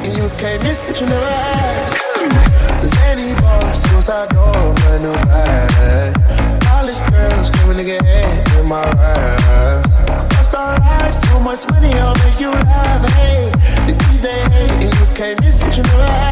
and you can't miss what you never had. Zany boss, suicide door, brand new bag. College girls screaming to get head in my ride. Star life, so much money, I'll make you laugh. Hey, the bitches they hate, and you can't miss what you never had.